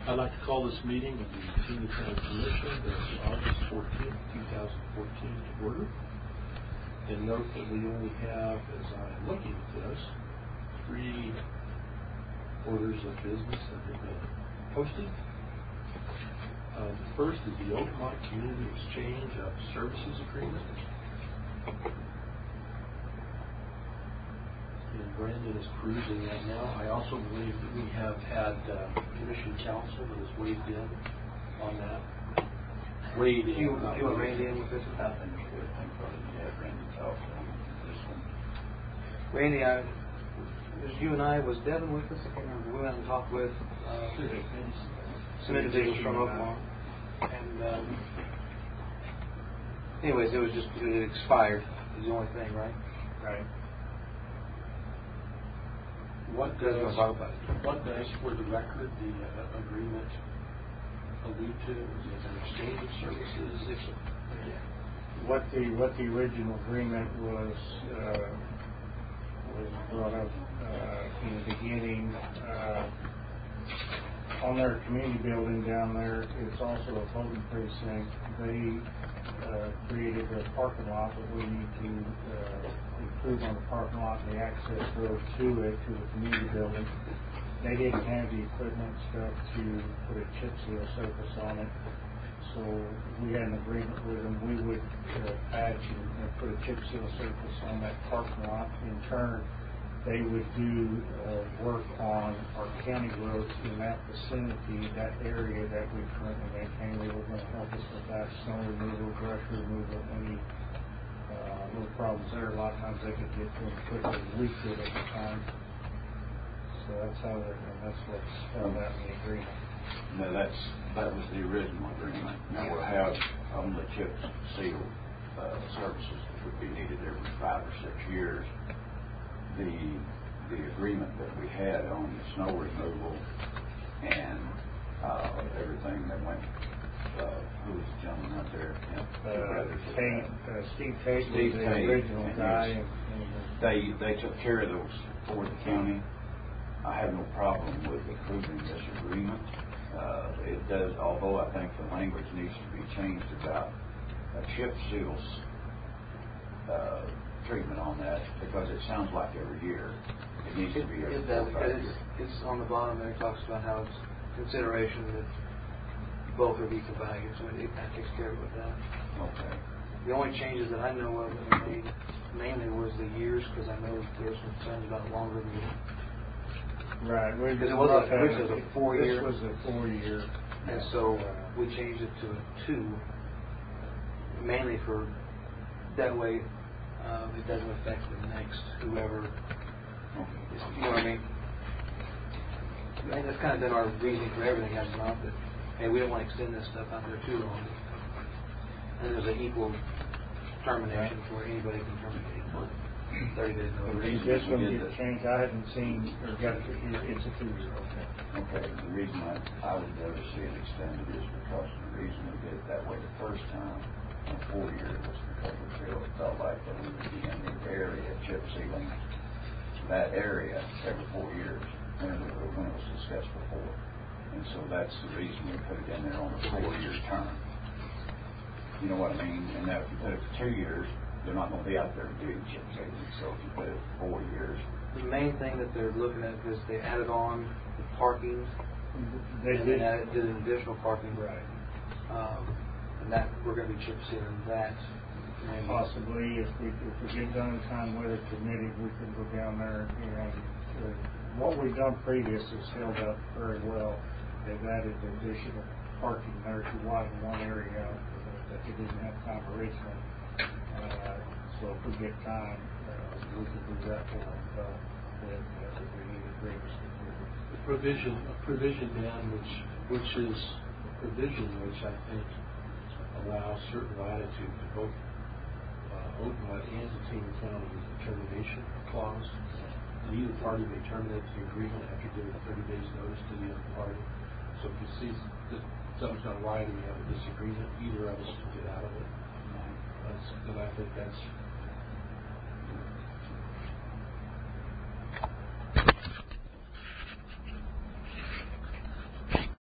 I'd like to call this meeting of the Senior County Commission that's August 14th, 2014 to order. And note that we only have, as I'm looking at this, 3 orders of business that have been posted. The first is the Oakmont Community Exchange of Services Agreement. And Brandon is perusing that now. I also believe that we have had Commission Counsel that has weighed in on that. Weighed in. You want Randy in with this one? I think you would think probably have Randy talk on this one. Randy, it was you and I, was Devin with us? I can't remember. We went and talked with some individuals from Oakmont. And anyways, it expired. Is the only thing, right? Right. What does, for the record, the agreement allude to? Is it an exchange of services? What the original agreement was brought up in the beginning on their community building down there. It's also a voting precinct. They created a parking lot, but we need to improve on the parking lot and the access road to the community building. They didn't have the equipment and stuff to put a chip seal surface on it, so we had an agreement with them. We would patch and put a chip seal surface on that parking lot. In turn, they would do work on our county roads in that vicinity, that area that we currently maintain. They were going to help us with that, snow removal, brush removal, any little problems there. A lot of times they could get to them quickly. We could at the time. So that's how that's what's spelled out in the agreement. No, that was the original agreement. Now we'll have on the chip seal services that would be needed every 5 or 6 years. The agreement that we had on the snow removal and everything that went, who was the gentleman out there? Steve Tate was the original guy. They took care of those for the county. I have no problem with approving this agreement. It does, although I think the language needs to be changed about a chip seals treatment on that, because it sounds like every year it needs to be every 4 or 5 years. It's on the bottom there. It talks about how it's consideration that both are equal value, so it kind of takes care of that. Okay. The only changes that I know of that were made mainly was the years, because I know there were some concerns about longer meeting. Right. Because it was a 4-year. This was a 4-year. And so we changed it to a 2, mainly for that way it doesn't affect the next whoever. You know what I mean? And that's kind of been our reasoning for everything, has not that, hey, we don't want to extend this stuff out there too long. And there's an equal termination where anybody can terminate. 30 days notice. This one gets changed. I haven't seen or got it. It's a 2-year. Okay. The reason I would rather see it extended is because the reason we did it that way the first time, in 4 years, was because we felt like that we would be in the area chip sealing that area every 4 years when it was discussed before. And so that's the reason we put it in there on a 4-year term. You know what I mean? And now if you put it for 2 years, they're not going to be out there doing chip sealing. So if you put it for 4 years. The main thing that they're looking at is they added on the parking. They did an additional parking. Right. And that we're going to be chip sealing that. And possibly if we get done in time with it committee, we could go down there and what we've done previous has held up very well. They've added additional parking there to widen one area out that they didn't have time originally. So if we get time, we can do that for them. If we need agreements. A provision then, which is a provision which I think allows certain latitude to both Oakmont and to King County with the termination clause. Either party may terminate the agreement after giving 30 days notice to the other party. So if you see that something's not right and you have a disagreement, either of us can get out of it. And I think that's